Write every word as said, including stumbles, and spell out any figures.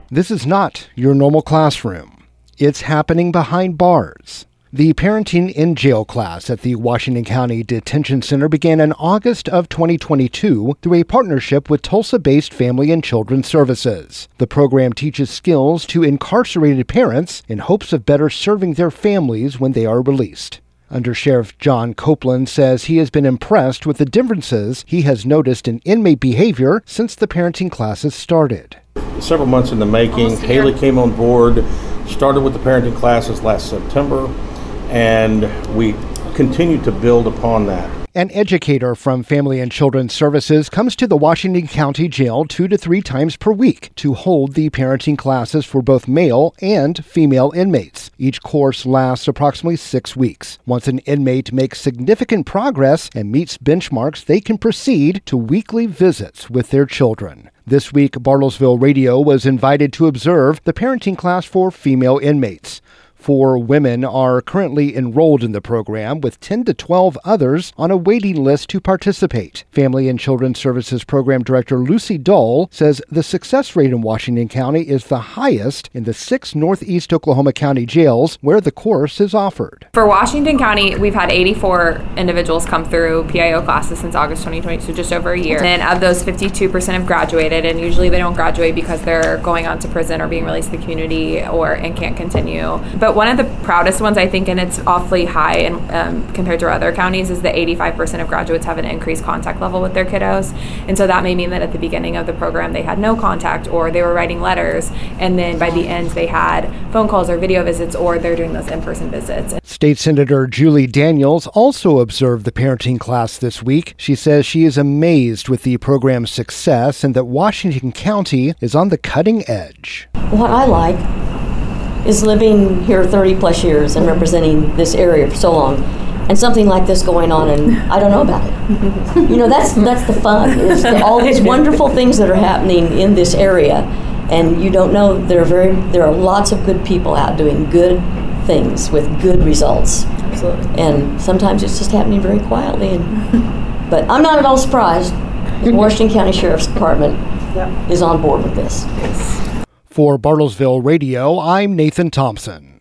This is not your normal classroom. It's happening behind bars. The Parenting in Jail class at the Washington County Detention Center began in August of twenty twenty-two through a partnership with Tulsa-based Family and Children's Services. The program teaches skills to incarcerated parents in hopes of better serving their families when they are released. Under Sheriff John Copeland says he has been impressed with the differences he has noticed in inmate behavior since the parenting classes started. Several months in the making, Haley came on board, started with the parenting classes last September, and we continue to build upon that. An educator from Family and Children's Services comes to the Washington County Jail two to three times per week to hold the parenting classes for both male and female inmates. Each course lasts approximately six weeks. Once an inmate makes significant progress and meets benchmarks, they can proceed to weekly visits with their children. This week, Bartlesville Radio was invited to observe the parenting class for female inmates. Four women are currently enrolled in the program, with ten to twelve others on a waiting list to participate. Family and Children's Services Program Director Lucy Dull says the success rate in Washington County is the highest in the six Northeast Oklahoma County jails where the course is offered. For Washington County, we've had eighty-four individuals come through P I O classes since August twenty twenty, so just over a year. And of those, fifty-two percent have graduated, and usually they don't graduate because they're going on to prison or being released to the community or and can't continue. But one of the proudest ones, I think, and it's awfully high and um, compared to other counties, is that eighty-five percent of graduates have an increased contact level with their kiddos. And so that may mean that at the beginning of the program they had no contact, or they were writing letters, and then by the end they had phone calls or video visits, or they're doing those in-person visits. State Senator Julie Daniels also observed the parenting class this week. She says she is amazed with the program's success and that Washington County is on the cutting edge. What I like is living here thirty plus years and representing this area for so long, and something like this going on, and I don't know about it. You know, that's that's the fun, is the, all these wonderful things that are happening in this area, and you don't know, there are very there are lots of good people out doing good things with good results. Absolutely. And sometimes it's just happening very quietly, and but I'm not at all surprised. The Washington County Sheriff's Department yep. is on board with this. For Bartlesville Radio, I'm Nathan Thompson.